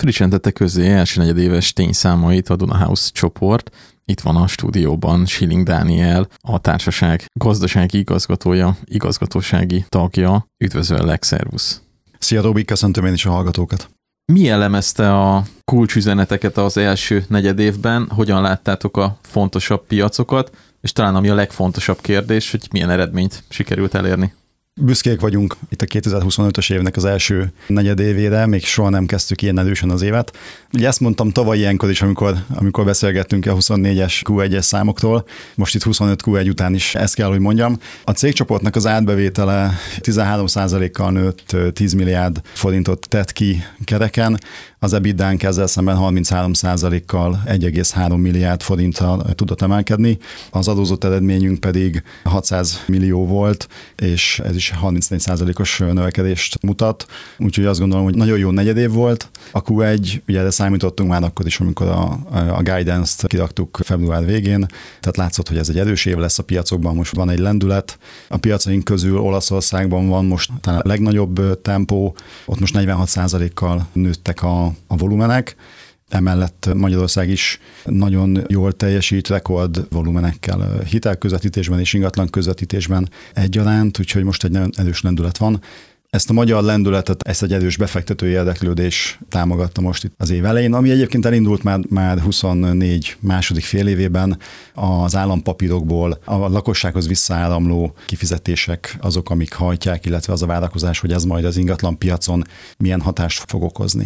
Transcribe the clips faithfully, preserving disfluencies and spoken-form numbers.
Frissen tette közé első negyedéves tényszámait a Dunahouse csoport. Itt van a stúdióban Schilling Dániel, a társaság gazdasági igazgatója, igazgatósági tagja. Üdvözöllek, szervusz! Szia Robi, köszöntöm én is a hallgatókat! Mi jellemezte a kulcsüzeneteket az első negyedévben? Hogyan láttátok a fontosabb piacokat? És talán ami a legfontosabb kérdés, hogy milyen eredményt sikerült elérni? Büszkék vagyunk itt a kétezer-huszonötös évnek az első negyedévére, még soha nem kezdtük ilyen erősen az évet. Ugye ezt mondtam tavaly ilyenkor is, amikor, amikor beszélgettünk a huszonnégyes kú egyes számoktól, most itt huszonöt kú egy után is ezt kell, hogy mondjam. A cégcsoportnak az átbevétele tizenhárom százalékkal nőtt, tíz milliárd forintot tett ki kereken, az ebitdánk ezzel szemben harminchárom százalékkal egy egész három milliárd forinttal tudott emelkedni, az adózott eredményünk pedig hatszáz millió volt, és ez is harmincnégy százalékos növekedést mutat, úgyhogy azt gondolom, hogy nagyon jó negyedév volt. A kú egy, ugye erre számítottunk már akkor is, amikor a, a guidance-t kiraktuk február végén, tehát látszott, hogy ez egy erős év lesz a piacokban, most van egy lendület. A piacaink közül Olaszországban van most talán a legnagyobb tempó, ott most negyvenhat százalékkal nőttek a, a volumenek, emellett Magyarország is nagyon jól teljesít, rekord volumenekkel hitelközvetítésben és ingatlan közvetítésben egyaránt, úgyhogy most egy nagyon erős lendület van. Ezt a magyar lendületet, ezt egy erős befektetői érdeklődés támogatta most itt az év elején, ami egyébként elindult már, már huszonnégy második fél évében az állampapírokból a lakossághoz visszaáramló kifizetések azok, amik hajtják, illetve az a várakozás, hogy ez majd az ingatlan piacon milyen hatást fog okozni.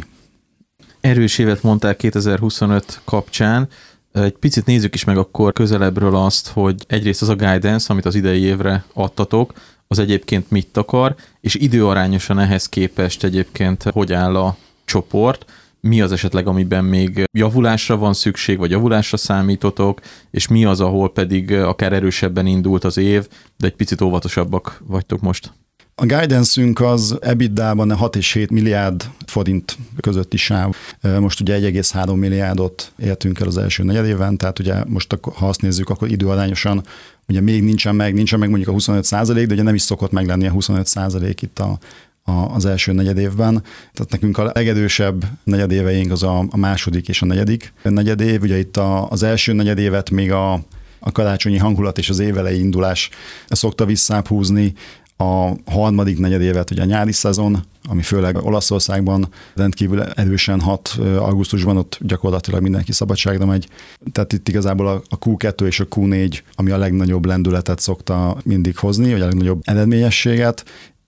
Erős évet mondták kétezer-huszonöt kapcsán. Egy picit nézzük is meg akkor közelebbről azt, hogy egyrészt az a guidance, amit az idei évre adtatok, az egyébként mit akar, és időarányosan ehhez képest egyébként hogy áll a csoport, mi az esetleg, amiben még javulásra van szükség, vagy javulásra számítotok, és mi az, ahol pedig akár erősebben indult az év, de egy picit óvatosabbak vagytok most. A guidance-ünk az ebitdában hat és hét milliárd forint közötti sáv. Most ugye egy egész három milliárdot értünk el az első negyedévben, tehát ugye most, ha azt nézzük, akkor időarányosan ugye még nincsen meg, nincsen meg mondjuk a huszonöt százalék, de ugye nem is szokott meglenni a huszonöt százalék itt a, a, az első negyedévben. Tehát nekünk a legerősebb negyedéveink az a, a második és a negyedik negyedév. Ugye itt a, az első negyedévet még a, a karácsonyi hangulat és az évelei indulás szokta visszább húzni. A harmadik negyedévet ugye a nyári szezon, ami főleg Olaszországban rendkívül erősen hat augusztusban, ott gyakorlatilag mindenki szabadságra megy. Tehát itt igazából a kú kettő és a kú négy, ami a legnagyobb lendületet szokta mindig hozni, vagy a legnagyobb eredményességet,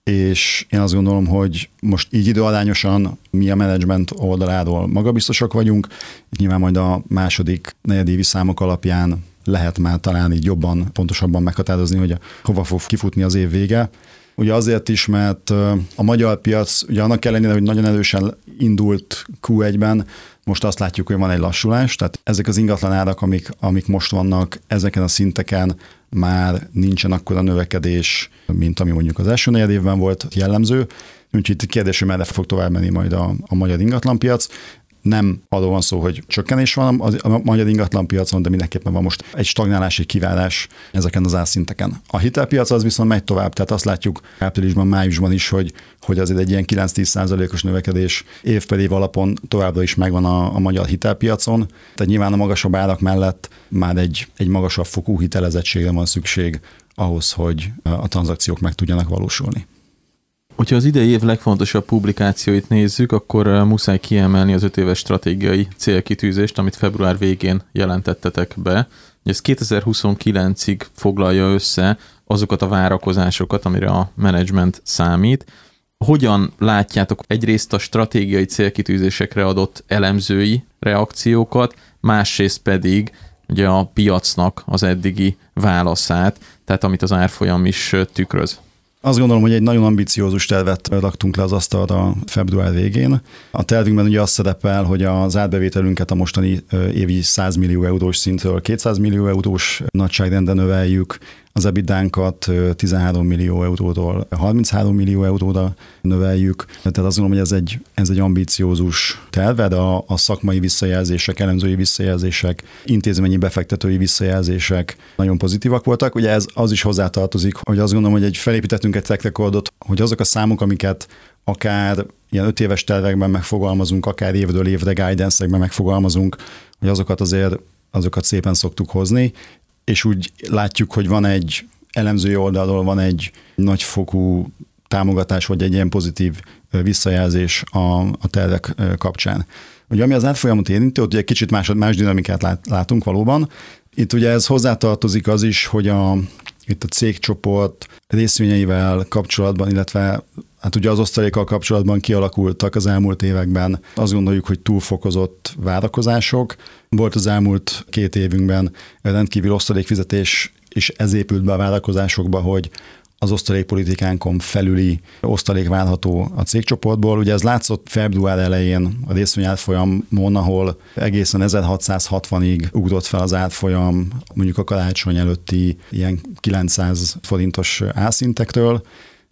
és én azt gondolom, hogy most így időarányosan mi a menedzsment oldaláról magabiztosak vagyunk, itt nyilván majd a második negyedévi számok alapján lehet már talán így jobban, pontosabban meghatározni, hogy hova fog kifutni az év vége. Ugye azért is, mert a magyar piac, ugye annak ellenére, hogy nagyon erősen indult kú egyben, most azt látjuk, hogy van egy lassulás, tehát ezek az ingatlan árak, amik, amik most vannak, ezeken a szinteken már nincsen akkora növekedés, mint ami mondjuk az első negyedévben volt jellemző. Úgyhogy itt kérdés, hogy merre fog tovább menni majd a, a magyar ingatlanpiac. Nem arról van szó, hogy csökkenés van a magyar ingatlanpiacon, de mindenképpen van most egy stagnálás, egy kivárás ezeken az árszinteken. A hitelpiac az viszont megy tovább, tehát azt látjuk áprilisban, májusban is, hogy, hogy azért egy ilyen kilenc-tíz százalékos növekedés év per év alapon továbbra is megvan a, a magyar hitelpiacon. Tehát nyilván a magasabb árak mellett már egy, egy magasabb fokú hitelezettségre van szükség ahhoz, hogy a tranzakciók meg tudjanak valósulni. Hogyha az idei év legfontosabb publikációit nézzük, akkor muszáj kiemelni az öt éves stratégiai célkitűzést, amit február végén jelentettetek be. Ez kétezer-huszonkilencig foglalja össze azokat a várakozásokat, amire a menedzsment számít. Hogyan látjátok egyrészt a stratégiai célkitűzésekre adott elemzői reakciókat, másrészt pedig ugye a piacnak az eddigi válaszát, tehát amit az árfolyam is tükröz? Azt gondolom, hogy egy nagyon ambiciózus tervet raktunk le az asztalra február végén. A tervünkben ugye az szerepel, hogy az átbevételünket a mostani évi száz millió eurós szintről kétszáz millió eurós nagyságrendre növeljük, az ebidánkat tizenhárom millió euróról harminchárom millió euróra növeljük. Tehát azt gondolom, hogy ez egy, ez egy ambiciózus terve, de a, a szakmai visszajelzések, elemzői visszajelzések, intézményi befektetői visszajelzések nagyon pozitívak voltak. Ugye ez az is hozzátartozik, hogy azt gondolom, hogy egy felépítettünk egy track recordot, hogy azok a számok, amiket akár ilyen öt éves tervekben megfogalmazunk, akár évről évre guidance-ekben megfogalmazunk, hogy azokat azért azokat szépen szoktuk hozni, és úgy látjuk, hogy van egy elemzői oldalról, van egy nagyfokú támogatás, vagy egy ilyen pozitív visszajelzés a, a tervek kapcsán. Ugye ami az átfolyamot érinti, ott ugye kicsit más, más dinamikát lát, látunk valóban. Itt ugye ez hozzátartozik az is, hogy a, itt a cégcsoport részvényeivel kapcsolatban, illetve hát ugye az osztalékkal kapcsolatban kialakultak az elmúlt években. Azt gondoljuk, hogy túlfokozott várakozások. Volt az elmúlt két évünkben rendkívül osztalékfizetés, és ez épült be a várakozásokba, hogy az osztalékpolitikánkon felüli osztalék várható a cégcsoportból. Ugye ez látszott február elején a részvény árfolyamon, ahol egészen ezerhatszázhatvanig ugrott fel az árfolyam, mondjuk a karácsony előtti ilyen kilencszáz forintos árszintekről,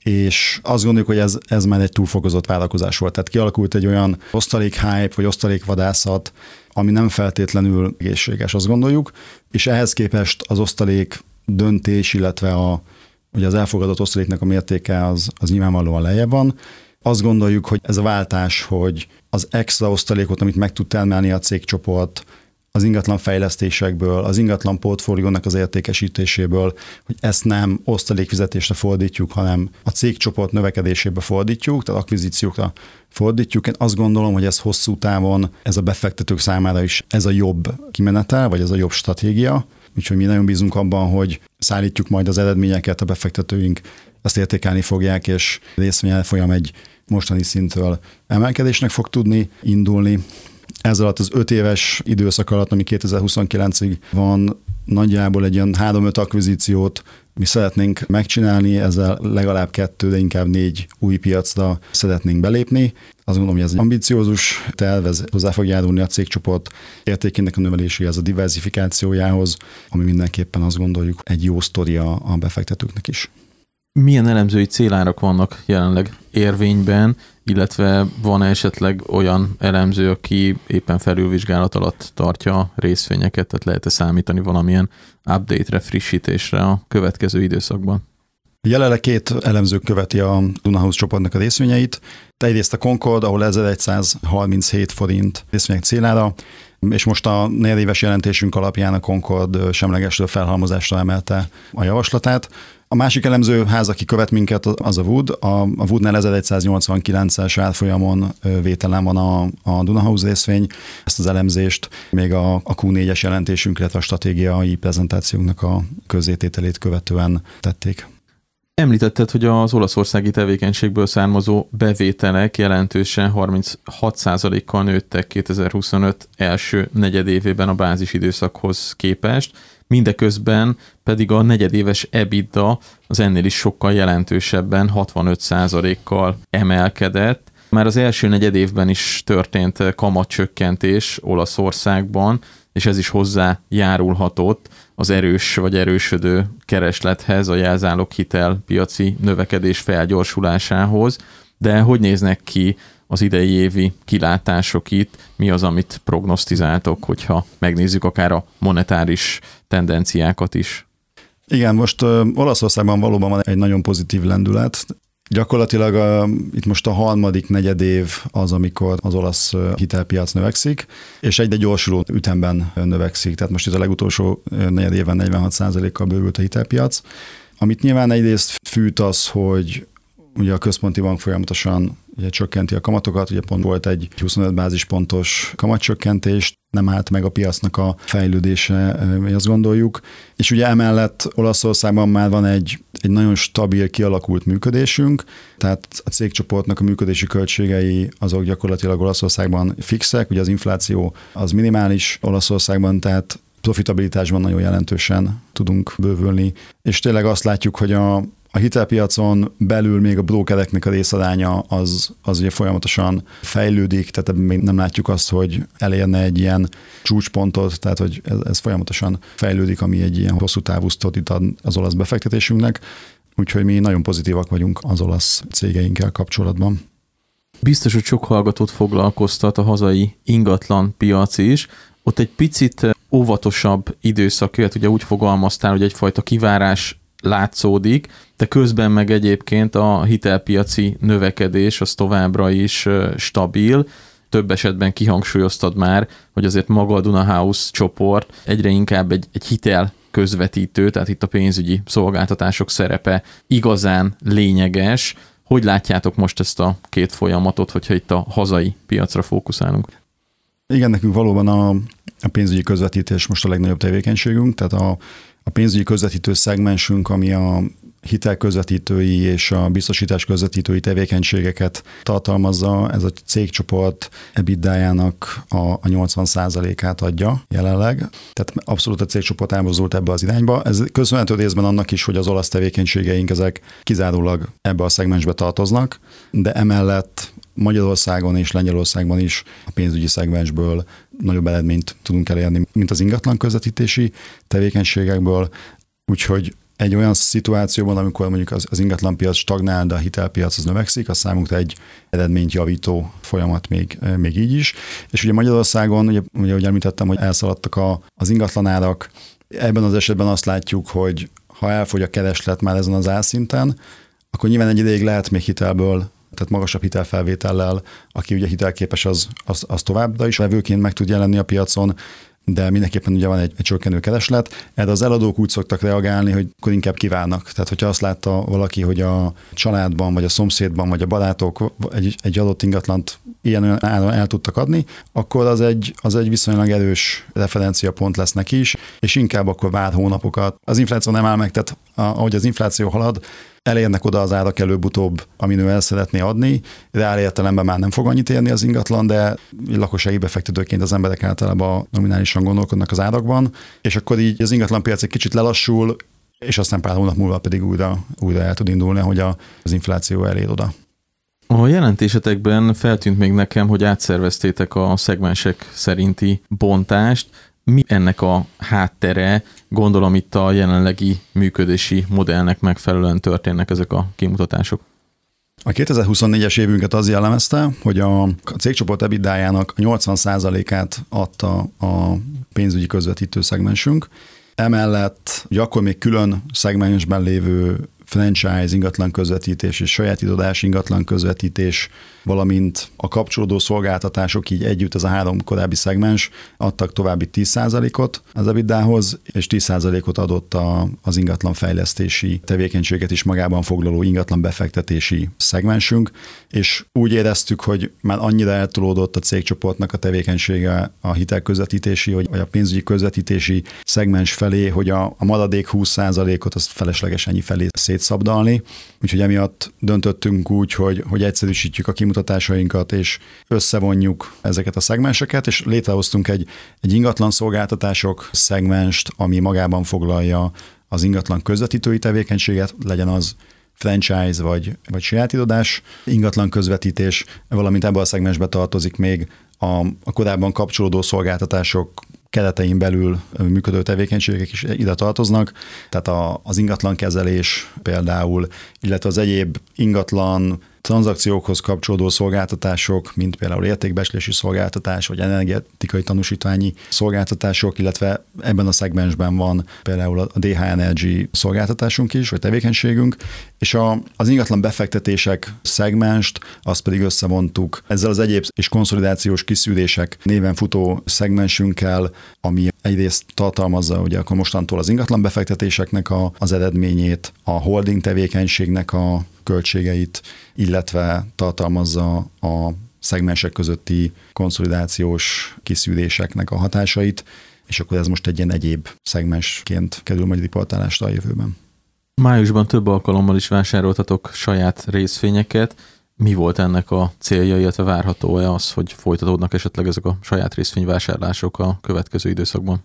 és azt gondoljuk, hogy ez, ez már egy túlfokozott várakozás volt. Tehát kialakult egy olyan osztalék hype, vagy osztalékvadászat, ami nem feltétlenül egészséges, azt gondoljuk, és ehhez képest az osztalék döntés, illetve a, ugye az elfogadott osztaléknak a mértéke az, az nyilvánvalóan lejjebb van. Azt gondoljuk, hogy ez a váltás, hogy az extra osztalékot, amit meg tud termelni a cégcsoport, az ingatlan fejlesztésekből, az ingatlan portfóliónak az értékesítéséből, hogy ezt nem osztalékfizetésre fordítjuk, hanem a cégcsoport növekedésébe fordítjuk, tehát akvizíciókra fordítjuk. Én azt gondolom, hogy ez hosszú távon, ez a befektetők számára is ez a jobb kimenetel, vagy ez a jobb stratégia. Úgyhogy mi nagyon bízunk abban, hogy szállítjuk majd az eredményeket, a befektetőink ezt értékelni fogják, és részvényárfolyam egy mostani szintről emelkedésnek fog tudni indulni. Ez alatt az öt éves időszak alatt, ami kétezer-huszonkilencig van, nagyjából egy ilyen három-öt akvizíciót mi szeretnénk megcsinálni, ezzel legalább kettő, de inkább négy új piacra szeretnénk belépni. Azt gondolom, hogy ez egy ambiciózus terv, ez hozzá fog járulni a cégcsoport értékének a növeléséhez, a diversifikációjához, ami mindenképpen azt gondoljuk egy jó sztori a, a befektetőknek is. Milyen elemzői célárak vannak jelenleg érvényben, illetve van esetleg olyan elemző, aki éppen felülvizsgálat alatt tartja a részvényeket, tehát lehet-e számítani valamilyen update-re, frissítésre a következő időszakban? Jelenleg két elemző követi a Dunahouse csoportnak a részvényeit. Egyrészt a Concord, ahol ezerszázharminchét forint részvények célára, és most a negyedéves jelentésünk alapján a Concord semlegesről felhalmozásra emelte a javaslatát. A másik elemző ház, aki követ minket, az a Wood. A, a Woodnál ezeregyszáznyolcvankilences árfolyamon vételen van a, a Dunahouse részvény. Ezt az elemzést még a, a kú négyes jelentésünk, illetve a stratégiai prezentációnknak a közzétételét követően tették. Említetted, hogy az olaszországi tevékenységből származó bevételek jelentősen harminchat százalékkal nőttek kétezer-huszonöt első negyedévében a bázis időszakhoz képest, mindeközben pedig a negyedéves EBITDA az ennél is sokkal jelentősebben hatvanöt százalékkal emelkedett. Már az első negyedévben is történt kamatcsökkentés Olaszországban, és ez is hozzájárulhatott az erős vagy erősödő kereslethez, a jelzálog hitel piaci növekedés felgyorsulásához. De hogy néznek ki az idei évi kilátások itt? Mi az, amit prognosztizáltok, hogyha megnézzük akár a monetáris tendenciákat is? Igen, most uh, Olaszországban valóban van egy nagyon pozitív lendület. Gyakorlatilag a, itt most a harmadik negyedév az, amikor az olasz hitelpiac növekszik, és egyre gyorsuló ütemben növekszik. Tehát most itt a legutolsó negyedéven negyvenhat százalékkal bővült a hitelpiac. Amit nyilván egyrészt fűt az, hogy ugye a központi bank folyamatosan ugye csökkenti a kamatokat, ugye pont volt egy huszonöt bázispontos kamatcsökkentés, nem állt meg a piacnak a fejlődése, mi azt gondoljuk. És ugye emellett Olaszországban már van egy, egy nagyon stabil, kialakult működésünk, tehát a cégcsoportnak a működési költségei azok gyakorlatilag Olaszországban fixek, ugye az infláció az minimális Olaszországban, tehát profitabilitásban nagyon jelentősen tudunk bővülni. És tényleg azt látjuk, hogy a A A hitelpiacon belül még a brókereknek a részaránya az, az ugye folyamatosan fejlődik, tehát még nem látjuk azt, hogy elérne egy ilyen csúcspontot, tehát hogy ez, ez folyamatosan fejlődik, ami egy ilyen hosszú távú sztorit ad az olasz befektetésünknek, úgyhogy mi nagyon pozitívak vagyunk az olasz cégeinkkel kapcsolatban. Biztos, hogy sok hallgatót foglalkoztat a hazai ingatlan piac is. Ott egy picit óvatosabb időszak jöhet, ugye úgy fogalmaztál, hogy egyfajta kivárás látszódik, de közben meg egyébként a hitelpiaci növekedés az továbbra is stabil. Több esetben kihangsúlyoztad már, hogy azért maga a Duna House csoport egyre inkább egy, egy hitel közvetítő, tehát itt a pénzügyi szolgáltatások szerepe igazán lényeges. Hogy látjátok most ezt a két folyamatot, hogyha itt a hazai piacra fókuszálunk? Igen, nekünk valóban a, a pénzügyi közvetítés most a legnagyobb tevékenységünk, tehát a, a pénzügyi közvetítő szegmensünk, ami a hitelközvetítői és a biztosítás közvetítői tevékenységeket tartalmazza, ez a cégcsoport EBITDA-jának a, a nyolcvan százalékát adja jelenleg. Tehát abszolút a cégcsoport elmozdult ebbe az irányba. Ez köszönhető részben annak is, hogy az olasz tevékenységeink ezek kizárólag ebbe a szegmensbe tartoznak, de emellett Magyarországon és Lengyelországban is a pénzügyi szegmensből nagyobb eredményt tudunk elérni, mint az ingatlan közvetítési tevékenységekből. Úgyhogy egy olyan szituációban, amikor mondjuk az, az ingatlanpiac stagnál, de a hitelpiac az növekszik, az számunkra egy eredményt javító folyamat még, még így is. És ugye Magyarországon, ugye, ugye ahogy említettem, hogy elszaladtak a, az ingatlanárak, ebben az esetben azt látjuk, hogy ha elfogy a kereslet már ezen az árszinten, akkor nyilván egy ideig lehet még hitelből, tehát magasabb hitelfelvétellel, aki ugye hitelképes, az, az, az továbbra is vevőként meg tud jelenni a piacon, de mindenképpen ugye van egy, egy csökkenő kereslet. Erre az eladók úgy szoktak reagálni, hogy akkor inkább kívánnak. Tehát, hogyha azt látta valaki, hogy a családban, vagy a szomszédban, vagy a barátok egy, egy adott ingatlant ilyen áron el tudtak adni, akkor az egy, az egy viszonylag erős referenciapont lesz neki is, és inkább akkor vár hónapokat. Az infláció nem áll meg, tehát ahogy az infláció halad, elérnek oda az árak előbb-utóbb, amin ő el szeretné adni. Reál értelemben már nem fog annyit érni az ingatlan, de lakossági befektetőként az emberek általában nominálisan gondolkodnak az árakban, és akkor így az ingatlanpiac egy kicsit lelassul, és aztán pár hónap múlva pedig újra, újra el tud indulni, hogy a, az infláció elér oda. A jelentésetekben feltűnt még nekem, hogy átszerveztétek a szegmensek szerinti bontást. Mi ennek a háttere? Gondolom itt a jelenlegi működési modellnek megfelelően történnek ezek a kimutatások. A kétezer-huszonnégyes évünket az jellemezte, hogy a cégcsoport EBITDA-jának a nyolcvan százalékát adta a pénzügyi közvetítő szegmensünk. Emellett ugye akkor még külön szegmensben lévő franchise, ingatlan közvetítés és saját irodás ingatlan közvetítés, valamint a kapcsolódó szolgáltatások így együtt, ez a három korábbi szegmens adtak további tíz százalékot az EBITDA-hoz, és tíz százalékot adott a, az ingatlan fejlesztési tevékenységet is magában foglaló ingatlan befektetési szegmensünk, és úgy éreztük, hogy már annyira eltolódott a cégcsoportnak a tevékenysége a hitelközvetítési, vagy a pénzügyi közvetítési szegmens felé, hogy a, a maradék húsz százalékot azt felesleges ennyi felé szétszabdalni, úgyhogy emiatt döntöttünk úgy, hogy, hogy egyszerűsítjük a kimutatásainkat, és összevonjuk ezeket a szegmenseket, és létrehoztunk egy, egy ingatlan szolgáltatások szegmenst, ami magában foglalja az ingatlan közvetítői tevékenységet, legyen az franchise vagy, vagy saját irodás ingatlan közvetítés, valamint ebben a szegmensbe tartozik még a, a korábban kapcsolódó szolgáltatások keretein belül működő tevékenységek is ide tartoznak, tehát a, az ingatlankezelés például, illetve az egyéb ingatlan tranzakciókhoz kapcsolódó szolgáltatások, mint például értékbecslési szolgáltatás, vagy energetikai tanúsítványi szolgáltatások, illetve ebben a szegmensben van például a dé há Energy szolgáltatásunk is, vagy tevékenységünk, és a, az ingatlan befektetések szegmenst, azt pedig összevontuk ezzel az egyéb és konszolidációs kiszűrések néven futó szegmensünkkel, ami egyrészt tartalmazza ugye akkor mostantól az ingatlan befektetéseknek a, az eredményét, a holding tevékenységnek a költségeit, illetve tartalmazza a szegmensek közötti konszolidációs kiszűréseknek a hatásait, és akkor ez most egy ilyen egyéb szegmensként kerül majd riportálásra a jövőben. Májusban több alkalommal is vásároltatok saját részvényeket. Mi volt ennek a célja, illetve várható-e az, hogy folytatódnak esetleg ezek a saját részvényvásárlások a következő időszakban?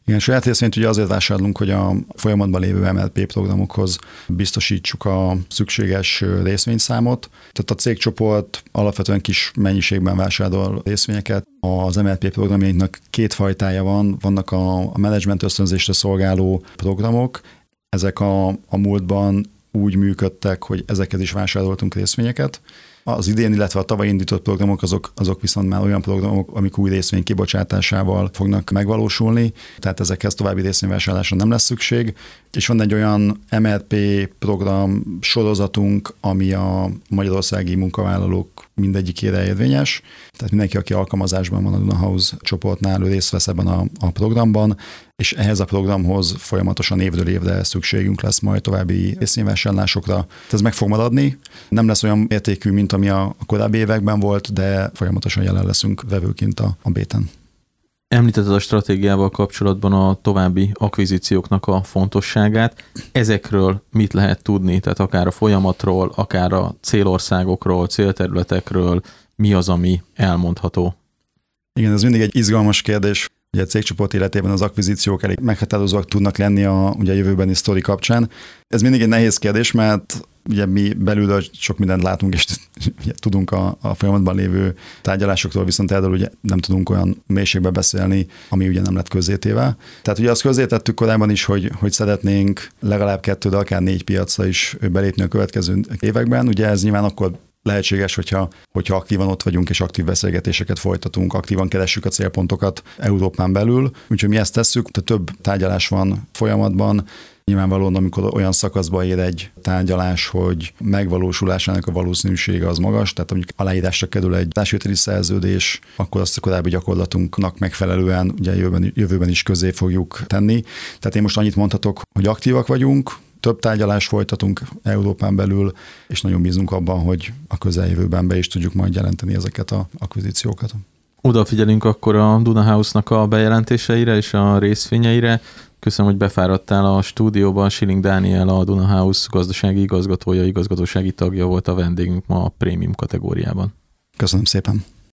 Igen, saját részvényt ugye azért vásárolunk, hogy a folyamatban lévő em el pé programokhoz biztosítsuk a szükséges részvényszámot. Tehát a cégcsoport alapvetően kis mennyiségben vásárol részvényeket. Az em el pé programjainknak két fajtája van. Vannak a, a menedzsment ösztönzésre szolgáló programok. Ezek a, a múltban úgy működtek, hogy ezekhez is vásároltunk részvényeket. Az idén, illetve a tavaly indított programok, azok, azok viszont már olyan programok, amik új részvény kibocsátásával fognak megvalósulni, tehát ezekhez további részvényvásárlásra nem lesz szükség. És van egy olyan em el pé program sorozatunk, ami a magyarországi munkavállalók mindegyikére érvényes. Tehát mindenki, aki alkalmazásban van a Duna House csoportnál, ő részt vesz ebben a, a programban, és ehhez a programhoz folyamatosan évről évre szükségünk lesz majd további részvényvásárlásokra. Ez meg fog maradni. Nem lesz olyan értékű, mint ami a korábbi években volt, de folyamatosan jelen leszünk vevőként a, a béten. Említetted a stratégiával kapcsolatban a további akvizícióknak a fontosságát. Ezekről mit lehet tudni? Tehát akár a folyamatról, akár a célországokról, célterületekről, mi az, ami elmondható? Igen, ez mindig egy izgalmas kérdés. Ugye a cégcsoport életében az akvizíciók elég meghatározóak tudnak lenni a, ugye a jövőbeni sztori kapcsán. Ez mindig egy nehéz kérdés, mert ugye mi belülről sok mindent látunk, és ugye, tudunk a, a folyamatban lévő tárgyalásokról, viszont erről ugye nem tudunk olyan mélységbe beszélni, ami ugye nem lett közzétéve. Tehát ugye azt közzétettük korábban is, hogy, hogy szeretnénk legalább kettő, de akár négy piacra is belépni a következő években. Ugye ez nyilván akkor lehetséges, hogyha, hogyha aktívan ott vagyunk, és aktív beszélgetéseket folytatunk, aktívan keressük a célpontokat Európán belül. Úgyhogy mi ezt tesszük, de több tárgyalás van folyamatban. Nyilvánvalóan, amikor olyan szakaszba ér egy tárgyalás, hogy megvalósulásának a valószínűsége az magas, tehát amikor aláírásra kerül egy társvételi szerződés, akkor azt a korábbi gyakorlatunknak megfelelően ugye jövőben, jövőben is közé fogjuk tenni. Tehát én most annyit mondhatok, hogy aktívak vagyunk, több tárgyalást folytatunk Európán belül, és nagyon bízunk abban, hogy a közeljövőben be is tudjuk majd jelenteni ezeket az akvizíciókat. Odafigyelünk akkor a Duna House-nak a bejelentéseire és a részvényeire. Köszönöm, hogy befáradtál a stúdióban. Schilling Dániel, a Duna House gazdasági igazgatója, igazgatósági tagja volt a vendégünk ma a prémium kategóriában. Köszönöm szépen.